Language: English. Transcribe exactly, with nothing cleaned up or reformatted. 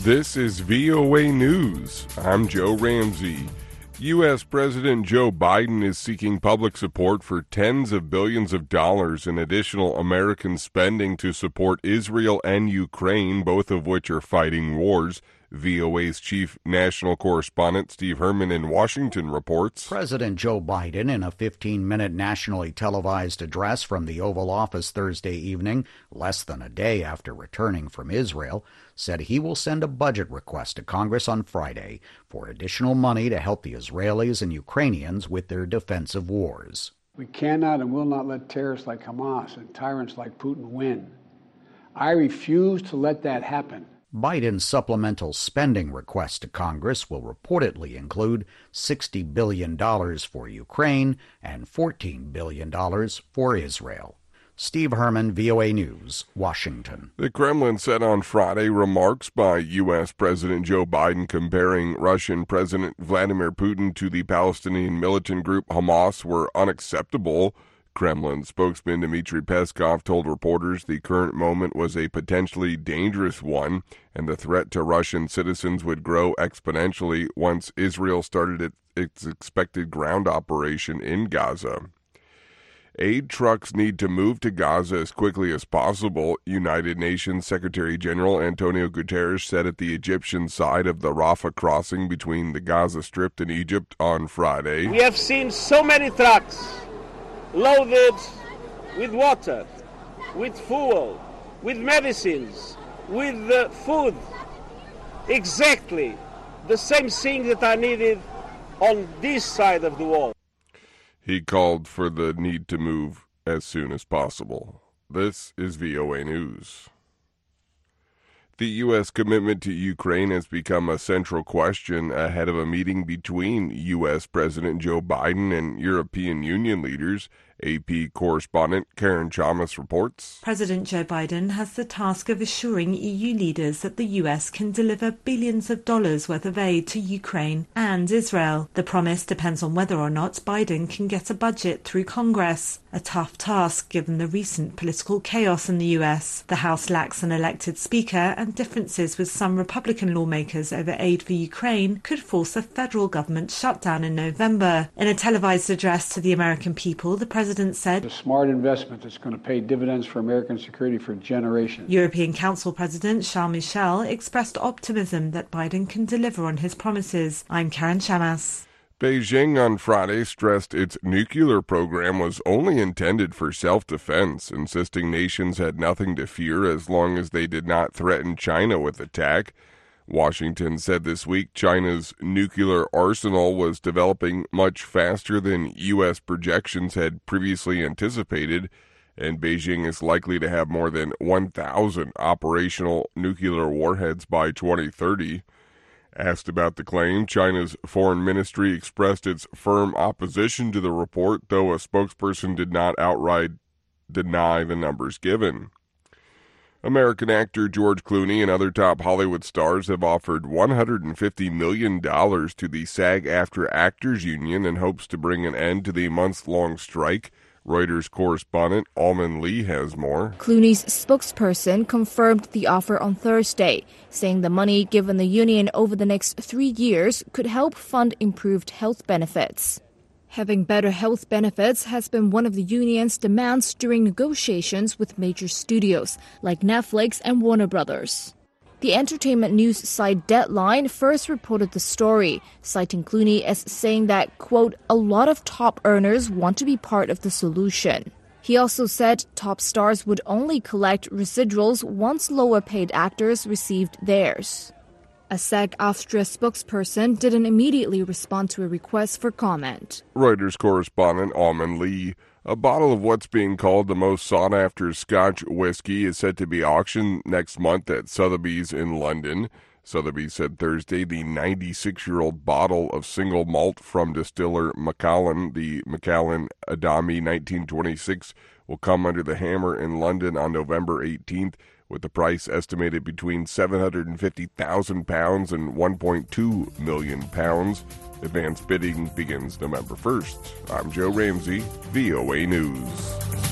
This is V O A News. I'm Joe Ramsey. U S. President Joe Biden is seeking public support for tens of billions of dollars in additional American spending to support Israel and Ukraine, both of which are fighting wars. V O A's chief national correspondent Steve Herman in Washington reports. President Joe Biden, in a fifteen-minute nationally televised address from the Oval Office Thursday evening, less than a day after returning from Israel, said he will send a budget request to Congress on Friday for additional money to help the Israelis and Ukrainians with their defensive wars. We cannot and will not let terrorists like Hamas and tyrants like Putin win. I refuse to let that happen. Biden's supplemental spending request to Congress will reportedly include sixty billion dollars for Ukraine and fourteen billion dollars for Israel. Steve Herman, V O A News, Washington. The Kremlin said on Friday remarks by U S. President Joe Biden comparing Russian President Vladimir Putin to the Palestinian militant group Hamas were unacceptable. Kremlin spokesman Dmitry Peskov told reporters the current moment was a potentially dangerous one, and the threat to Russian citizens would grow exponentially once Israel started its, its expected ground operation in Gaza. Aid trucks need to move to Gaza as quickly as possible, United Nations Secretary General Antonio Guterres said at the Egyptian side of the Rafah crossing between the Gaza Strip and Egypt on Friday. We have seen so many trucks loaded with water, with fuel, with medicines, with uh, food. Exactly the same thing that are needed on this side of the wall. He called for the need to move as soon as possible. This is V O A News. The U S commitment to Ukraine has become a central question ahead of a meeting between U S. President Joe Biden and European Union leaders. A P correspondent Karen Chalmers reports. President Joe Biden has the task of assuring E U leaders that the U S can deliver billions of dollars worth of aid to Ukraine and Israel. The promise depends on whether or not Biden can get a budget through Congress, a tough task given the recent political chaos in the U S. The House lacks an elected speaker, and differences with some Republican lawmakers over aid for Ukraine could force a federal government shutdown in November. In a televised address to the American people, the president said, "A smart investment that's going to pay dividends for American security for generations." European Council President Charles Michel expressed optimism that Biden can deliver on his promises. I'm Karen Chamas. Beijing on Friday stressed its nuclear program was only intended for self-defense, insisting nations had nothing to fear as long as they did not threaten China with attack. Washington said this week China's nuclear arsenal was developing much faster than U S projections had previously anticipated, and Beijing is likely to have more than one thousand operational nuclear warheads by twenty thirty. Asked about the claim, China's foreign ministry expressed its firm opposition to the report, though a spokesperson did not outright deny the numbers given. American actor George Clooney and other top Hollywood stars have offered one hundred fifty million dollars to the SAG-AFTRA Actors Union in hopes to bring an end to the months-long strike. Reuters correspondent Almond Lee has more. Clooney's spokesperson confirmed the offer on Thursday, saying the money given the union over the next three years could help fund improved health benefits. Having better health benefits has been one of the union's demands during negotiations with major studios like Netflix and Warner Brothers. The entertainment news site Deadline first reported the story, citing Clooney as saying that, quote, a lot of top earners want to be part of the solution. He also said top stars would only collect residuals once lower-paid actors received theirs. A SAG-AFTRA spokesperson didn't immediately respond to a request for comment. Reuters correspondent Almond Lee. A bottle of what's being called the most sought-after Scotch whiskey is set to be auctioned next month at Sotheby's in London. Sotheby's said Thursday the ninety-six-year-old bottle of single malt from distiller Macallan, the Macallan Adami nineteen twenty-six, will come under the hammer in London on November eighteenth, with the price estimated between seven hundred fifty thousand pounds and one point two million pounds. Advanced bidding begins November first. I'm Joe Ramsey, V O A News.